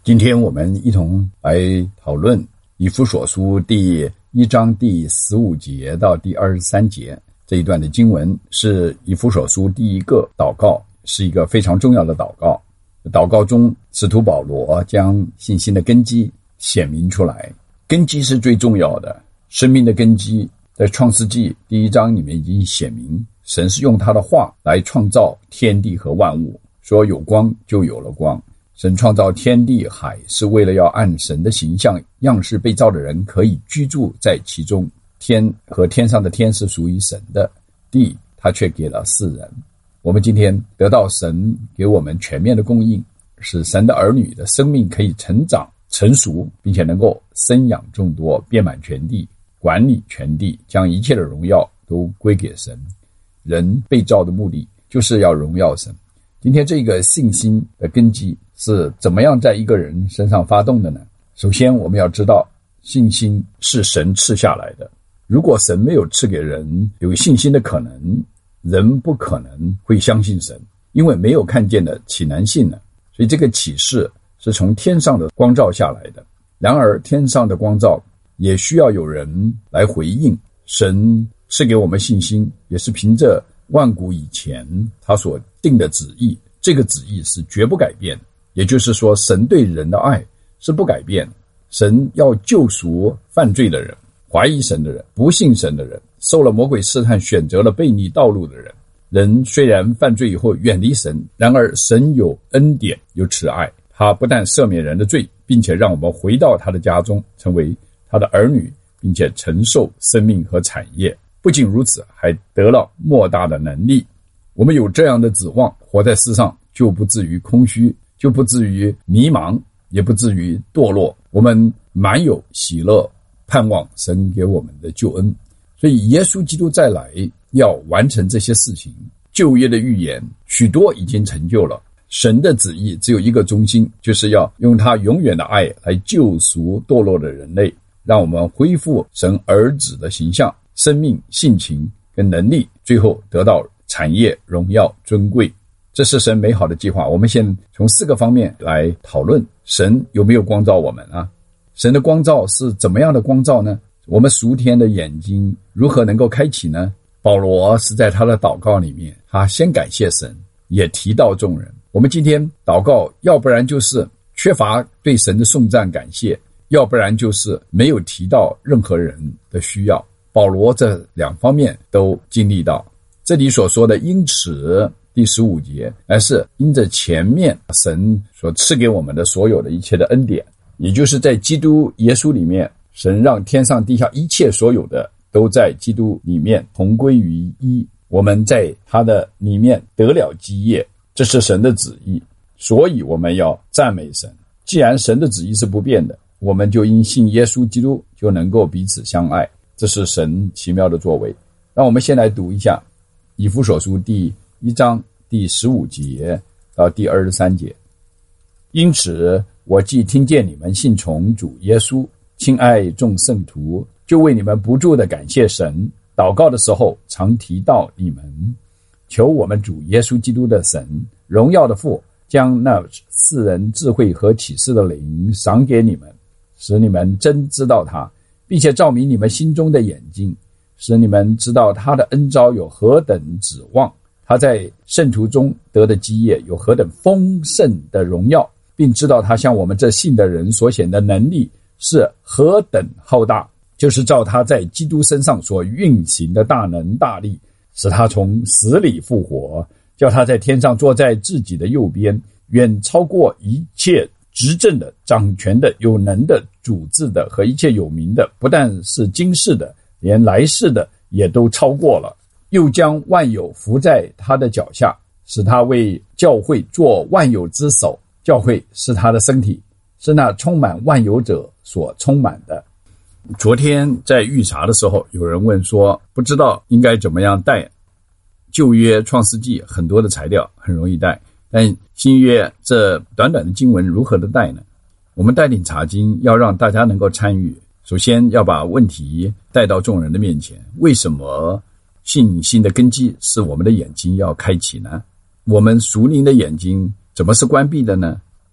今天我们一同来讨论以弗所书第1章第15节到第23节这一段的经文，是以弗所书第一个祷告，是一个非常重要的祷告。祷告中，使徒保罗将信心的根基显明出来。根基是最重要的，生命的根基在创世纪第1章里面已经显明，神是用他的话来创造天地和万物，说有光就有了光。神创造天地海是为了要按神的形象样式被造的人可以居住在其中。天和天上的天是属于神的，地他却给了世人。我们今天得到神给我们全面的供应，使神的儿女的生命可以成长成熟，并且能够生养众多，遍满全地，管理全地，将一切的荣耀都归给神。人被造的目的就是要荣耀神。今天这个信心的根基是怎么样在一个人身上发动的呢？首先我们要知道，信心是神赐下来的。如果神没有赐给人有信心的可能，人不可能会相信神，因为没有看见的岂能信呢？所以这个启示是从天上的光照下来的。然而天上的光照也需要有人来回应。神赐给我们信心，也是凭着万古以前他所定的旨意，这个旨意是绝不改变的。也就是说，神对人的爱是不改变的。神要救赎犯罪的人，怀疑神的人，不信神的人，受了魔鬼试探选择了悖逆道路的人。人虽然犯罪以后远离神，然而神有恩典有慈爱，他不但赦免人的罪，并且让我们回到他的家中，成为他的儿女，并且承受生命和产业。不仅如此，还得了莫大的能力。我们有这样的指望，活在世上就不至于空虚，就不至于迷茫，也不至于堕落。我们满有喜乐，盼望神给我们的救恩。所以耶稣基督再来要完成这些事情，旧约的预言许多已经成就了。神的旨意只有一个中心，就是要用他永远的爱来救赎堕落的人类，让我们恢复神儿子的形象、生命、性情跟能力，最后得到产业、荣耀、尊贵。这是神美好的计划。我们先从4个方面来讨论，神有没有光照我们啊？神的光照是怎么样的光照呢？我们属天的眼睛如何能够开启呢？保罗是在他的祷告里面，他先感谢神，也提到众人。我们今天祷告，要不然就是缺乏对神的颂赞感谢，要不然就是没有提到任何人的需要。保罗这2方面都经历到。这里所说的因此第15节，而是因着前面神所赐给我们的所有的一切的恩典，也就是在基督耶稣里面，神让天上地下一切所有的都在基督里面同归于一，我们在他的里面得了基业，这是神的旨意。所以我们要赞美神。既然神的旨意是不变的，我们就因信耶稣基督就能够彼此相爱，这是神奇妙的作为。让我们先来读一下以弗所书第1章第15节到第23节。因此我既听见你们信从主耶稣，亲爱众圣徒，就为你们不住地感谢神，祷告的时候常提到你们，求我们主耶稣基督的神，荣耀的父，将那世人智慧和启示的灵赏给你们，使你们真知道他，并且照明你们心中的眼睛，使你们知道他的恩召有何等指望，他在圣徒中得的基业有何等丰盛的荣耀，并知道他向我们这信的人所显的能力是何等浩大，就是照他在基督身上所运行的大能大力，使他从死里复活，叫他在天上坐在自己的右边，远超过一切执政的、掌权的、有能的、主治的和一切有名的，不但是今世的，连来世的也都超过了。又将万有伏在他的脚下，使他为教会做万有之首。教会是他的身体，是那充满万有者所充满的。昨天在预查的时候，有人问说，不知道应该怎么样带。旧约创世纪很多的材料很容易带，但新约这短短的经文如何的带呢？我们带领查经要让大家能够参与，首先要把问题带到众人的面前。为什么信心的根基是我们的眼睛要开启呢？我们属灵的眼睛怎么是关闭的呢？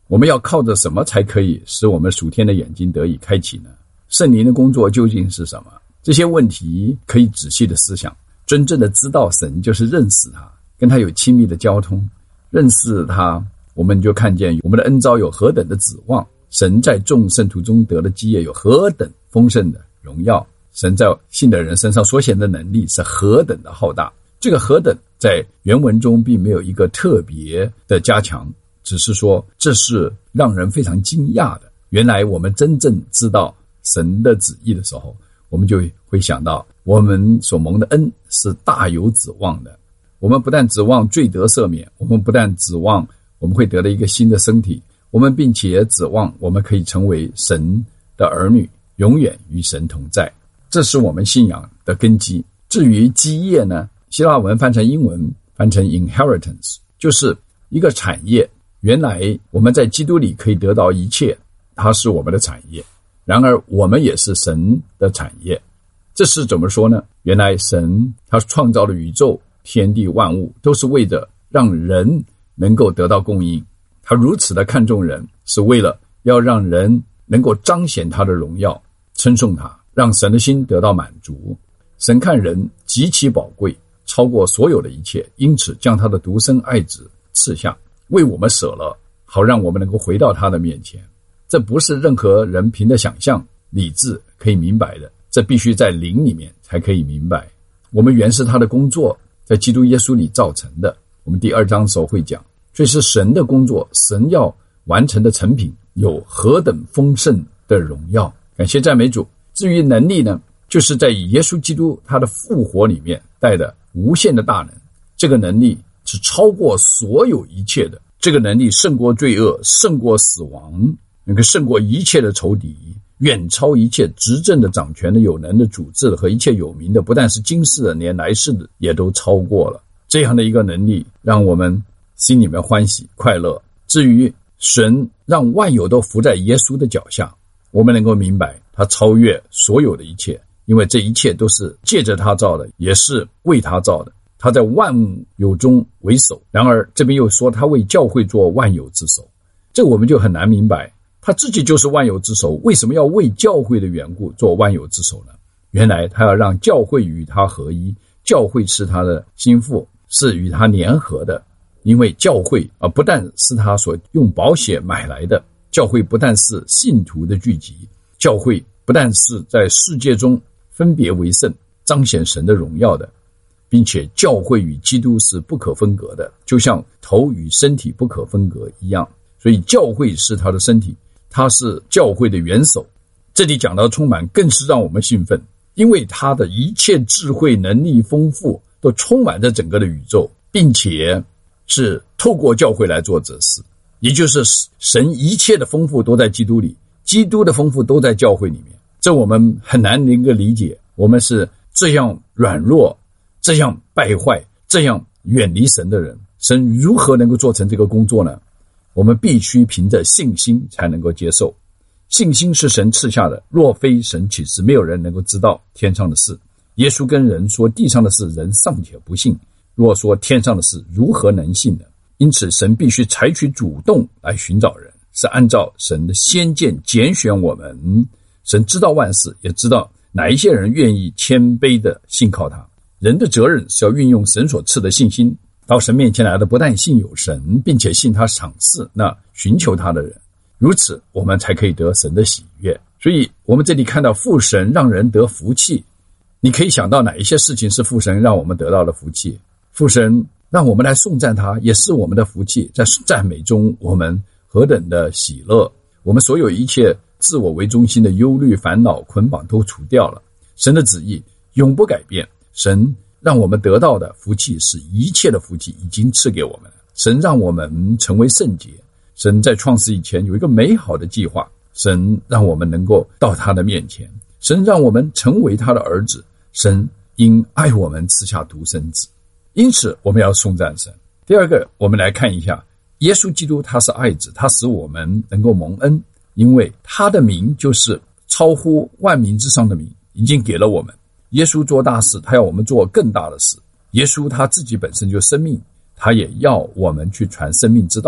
我们要靠着什么才可以使我们属天的眼睛得以开启呢？圣灵的工作究竟是什么？这些问题可以仔细的思想。真正的知道神就是认识他，跟他有亲密的交通。认识他，我们就看见我们的恩召有何等的指望，神在众圣徒中得的基业有何等丰盛的荣耀，神在信的人身上所显的能力是何等的浩大。这个何等在原文中并没有一个特别的加强，只是说这是让人非常惊讶的。原来我们真正知道神的旨意的时候，我们就会想到我们所蒙的恩是大有指望的。我们不但指望罪得赦免，我们不但指望我们会得到一个新的身体，我们并且指望我们可以成为神的儿女，永远与神同在。这是我们信仰的根基。至于基业呢，希腊文翻成英文翻成 inheritance， 就是一个产业。原来我们在基督里可以得到一切，它是我们的产业。然而我们也是神的产业。这是怎么说呢？原来神他创造了宇宙天地万物，都是为着让人能够得到供应。他如此的看重人，是为了要让人能够彰显他的荣耀，称颂他，让神的心得到满足。神看人极其宝贵，超过所有的一切，因此将他的独生爱子赐下，为我们舍了，好让我们能够回到他的面前。这不是任何人凭的想象理智可以明白的，这必须在灵里面才可以明白。我们原是他的工作，在基督耶稣里造成的。我们第2章的时候会讲，所以是神的工作，神要完成的成品有何等丰盛的荣耀。感谢赞美主。至于能力呢，就是在耶稣基督他的复活里面带的无限的大能。这个能力是超过所有一切的，这个能力胜过罪恶，胜过死亡，能够胜过一切的仇敌，远超一切执政的、掌权的、有能的、主治的和一切有名的，不但是今世的，连来世的也都超过了。这样的一个能力让我们心里面欢喜快乐。至于神让万有都伏在耶稣的脚下，我们能够明白他超越所有的一切，因为这一切都是借着他造的，也是为他造的。他在万有中为首，然而这边又说他为教会做万有之首，这我们就很难明白，他自己就是万有之首，为什么要为教会的缘故做万有之首呢？原来他要让教会与他合一，教会是他的心腹，是与他联合的。因为教会不但是他所用宝血买来的，教会不但是信徒的聚集，教会不但是在世界中分别为圣，彰显神的荣耀的，并且教会与基督是不可分割的，就像头与身体不可分割一样。所以教会是他的身体，他是教会的元首。这里讲到充满，更是让我们兴奋，因为他的一切智慧能力丰富都充满着整个的宇宙，并且是透过教会来做这事，也就是神一切的丰富都在基督里，基督的丰富都在教会里面。这我们很难能够理解，我们是这样软弱，这样败坏，这样远离神的人，神如何能够做成这个工作呢？我们必须凭着信心才能够接受。信心是神赐下的，若非神启示，没有人能够知道天上的事。耶稣跟人说，地上的事人尚且不信，若说天上的事，如何能信呢？因此神必须采取主动来寻找人，是按照神的先见拣选我们。神知道万事，也知道哪一些人愿意谦卑的信靠他。人的责任是要运用神所赐的信心，到神面前来的不但信有神，并且信他赏赐那寻求他的人，如此我们才可以得神的喜悦。所以我们这里看到父神让人得福气，你可以想到哪一些事情是父神让我们得到的福气？父神让我们来颂赞他，也是我们的福气。在赞美中我们何等的喜乐，我们所有一切自我为中心的忧虑烦恼捆绑都除掉了。神的旨意永不改变，神让我们得到的福气是一切的福气已经赐给我们了。神让我们成为圣洁，神在创世以前有一个美好的计划，神让我们能够到他的面前，神让我们成为他的儿子，神因爱我们赐下独生子，因此我们要颂赞神。第二个，我们来看一下耶稣基督，他是爱子，他使我们能够蒙恩，因为他的名就是超乎万名之上的名，已经给了我们。耶稣做大事，他要我们做更大的事。耶稣他自己本身就生命，他也要我们去传生命之道，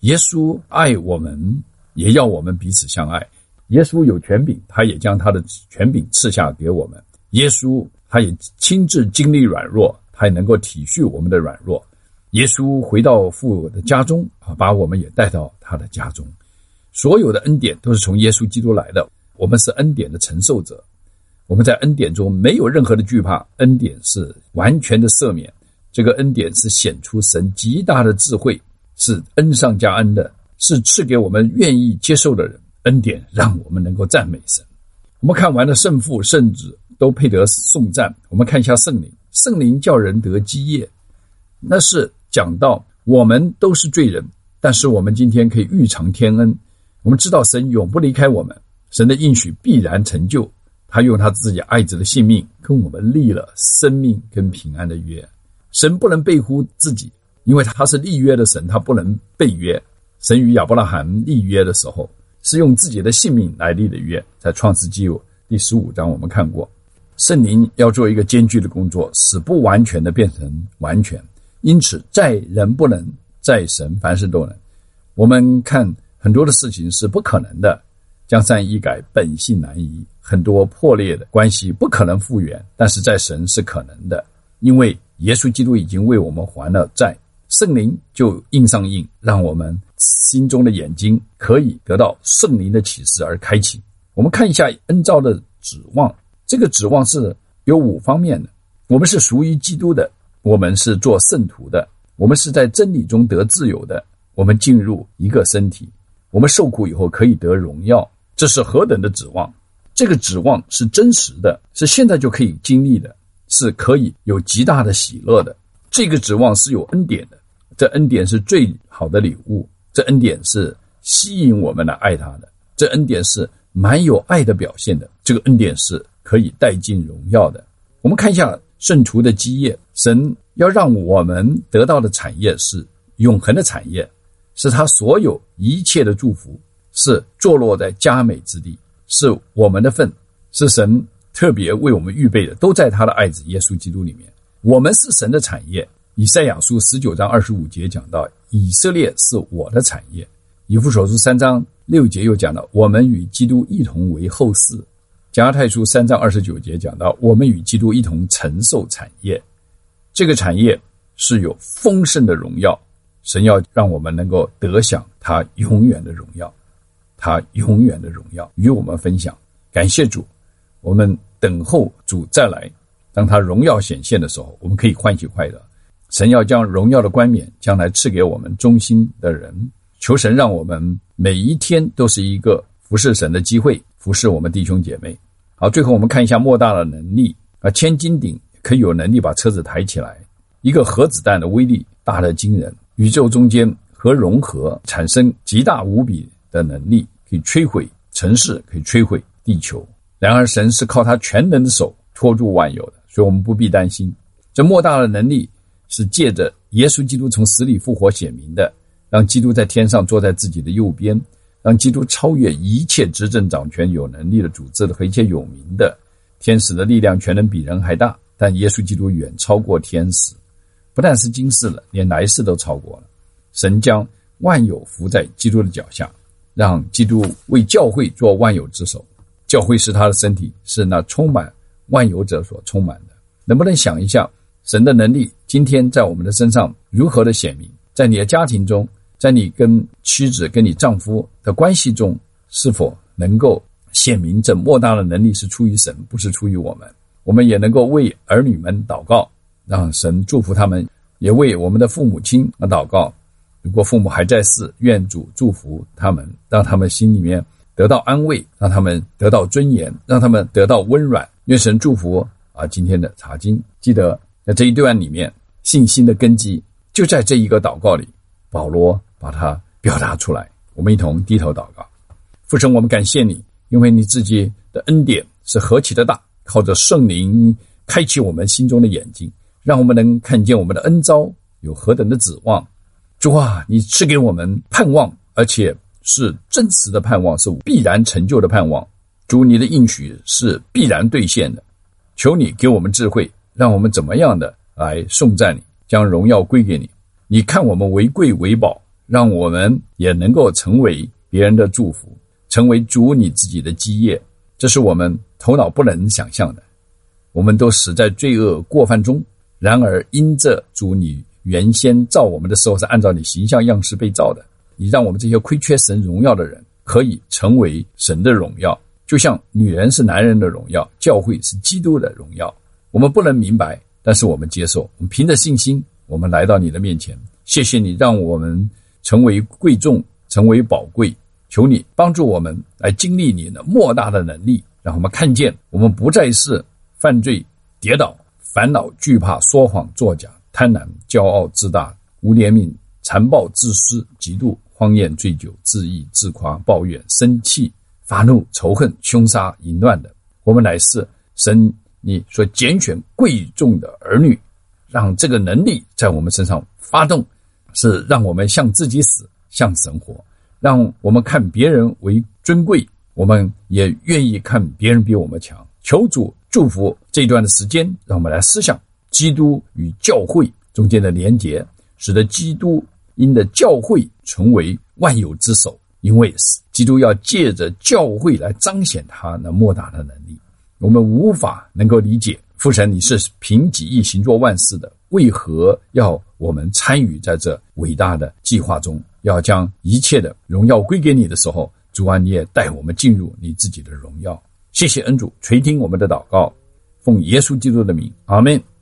耶稣爱我们，也要我们彼此相爱。耶稣有权柄，他也将他的权柄赐下给我们。耶稣他也亲自经历软弱，他也能够体恤我们的软弱。耶稣回到父的家中，把我们也带到他的家中。所有的恩典都是从耶稣基督来的，我们是恩典的承受者。我们在恩典中没有任何的惧怕，恩典是完全的赦免。这个恩典是显出神极大的智慧，是恩上加恩的，是赐给我们愿意接受的人。恩典让我们能够赞美神。我们看完了圣父圣子都配得颂赞，我们看一下圣灵。圣灵叫人得基业，那是讲到我们都是罪人，但是我们今天可以预尝天恩。我们知道神永不离开我们，神的应许必然成就。他用他自己爱子的性命跟我们立了生命跟平安的约。神不能背乎自己，因为他是立约的神，他不能背约。神与亚伯拉罕立约的时候，是用自己的性命来立的约，在创世纪第15章我们看过。圣灵要做一个艰巨的工作，使不完全的变成完全，因此在人不能，在神凡事都能。我们看很多的事情是不可能的，江山易改，本性难移，很多破裂的关系不可能复原，但是在神是可能的，因为耶稣基督已经为我们还了债。圣灵就印上印，让我们心中的眼睛可以得到圣灵的启示而开启。我们看一下恩召的指望，这个指望是有5方面的。我们是属于基督的，我们是做圣徒的，我们是在真理中得自由的，我们进入一个身体，我们受苦以后可以得荣耀。这是何等的指望！这个指望是真实的，是现在就可以经历的，是可以有极大的喜乐的。这个指望是有恩典的，这恩典是最好的礼物，这恩典是吸引我们来爱他的，这恩典是蛮有爱的表现的，这个恩典是可以带进荣耀的。我们看一下圣徒的基业，神要让我们得到的产业是永恒的产业，是他所有一切的祝福，是坐落在佳美之地，是我们的份，是神特别为我们预备的，都在他的爱子耶稣基督里面。我们是神的产业。以赛亚书19章25节讲到，以色列是我的产业。以弗所书3章6节又讲到，我们与基督一同为后嗣。加拉太书3章29节讲到，我们与基督一同承受产业。这个产业是有丰盛的荣耀，神要让我们能够得享他永远的荣耀，他永远的荣耀与我们分享。感谢主，我们等候主再来，当他荣耀显现的时候，我们可以欢喜快乐。神要将荣耀的冠冕将来赐给我们忠心的人，求神让我们每一天都是一个服侍神的机会，服侍我们弟兄姐妹。好，最后我们看一下莫大的能力千斤顶可以有能力把车子抬起来，一个核子弹的威力大得惊人，宇宙中间核融合产生极大无比的能力，可以摧毁城市，可以摧毁地球。然而神是靠他全能的手托住万有的，所以我们不必担心。这莫大的能力是借着耶稣基督从死里复活显明的，让基督在天上坐在自己的右边，让基督超越一切执政掌权有能力的组织和一切有名的天使的力量全能比人还大，但耶稣基督远超过天使，不但是今世了，连来世都超过了。神将万有伏在基督的脚下，让基督为教会做万有之首。教会是他的身体，是那充满万有者所充满的。能不能想一下神的能力今天在我们的身上如何的显明，在你的家庭中，在你跟妻子跟你丈夫的关系中，是否能够显明这莫大的能力是出于神，不是出于我们。我们也能够为儿女们祷告，让神祝福他们，也为我们的父母亲而祷告。如果父母还在世，愿主祝福他们，让他们心里面得到安慰，让他们得到尊严，让他们得到温软。愿神祝福今天的查经。记得在这一段里面，信心的根基就在这一个祷告里，保罗把它表达出来。我们一同低头祷告。父神，我们感谢你，因为你自己的恩典是何其的大，靠着圣灵开启我们心中的眼睛，让我们能看见我们的恩召有何等的指望。主啊，你赐给我们盼望，而且是真实的盼望，是必然成就的盼望。主，你的应许是必然兑现的，求你给我们智慧，让我们怎么样的来颂赞你，将荣耀归给你。你看我们为贵为宝， 让我们也能够成为别人的祝福，成为主你自己的基业。这是我们头脑不能想象的。我们都死在罪恶过犯中，然而因着主你原先造我们的时候是按照你形象样式被造的，你让我们这些亏缺神荣耀的人可以成为神的荣耀，就像女人是男人的荣耀，教会是基督的荣耀。我们不能明白，但是我们接受，我们凭着信心，我们来到你的面前。谢谢你让我们成为贵重，成为宝贵，求你帮助我们来经历你的莫大的能力，让我们看见我们不再是犯罪、跌倒、烦恼、惧怕、说谎、作假、贪婪、骄傲、自大、无怜悯、残暴、自私、嫉妒、荒宴、醉酒、自义、自夸、抱怨、生气、发怒、仇恨、凶杀、淫乱的。我们乃是神你所拣选贵重的儿女，让这个能力在我们身上发动，是让我们向自己死，向神活，让我们看别人为尊贵，我们也愿意看别人比我们强。求主祝福这段的时间，让我们来思想基督与教会中间的连结，使得基督因的教会成为万有之首，因为基督要借着教会来彰显他那莫大的能力。我们无法能够理解父神你是凭己意行作万事的，为何要我们参与在这伟大的计划中，要将一切的荣耀归给你的时候，主啊，你也带我们进入你自己的荣耀。谢谢恩主垂听我们的祷告，奉耶稣基督的名，阿们。